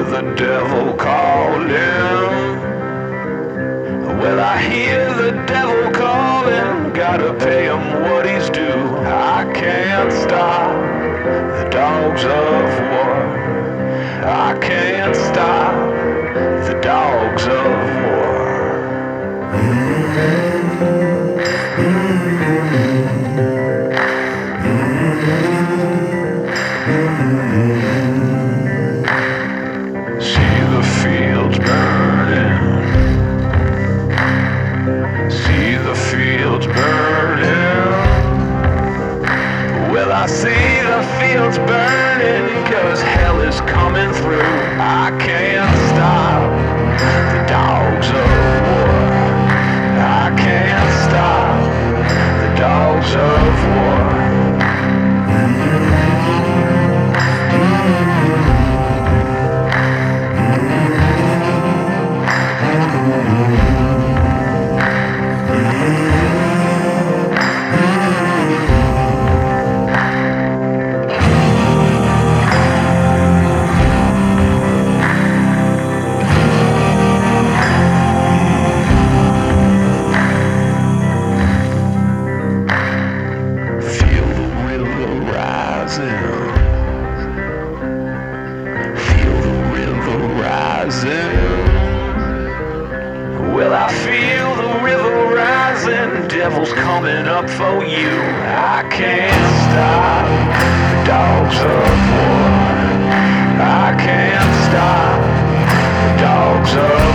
the devil calling. Well, I hear the devil calling. Gotta pay him what he's due. I can't stop the dogs of war. I can't stop the dogs of war. See the fields burning. See the fields burning. Well, I see the fields burning, 'cause hell is coming through. I can't stop the dogs of war. I can't stop the dogs of war. Well, I feel the river rising, devil's coming up for you. I can't stop the dogs of war. I can't stop the dogs of war.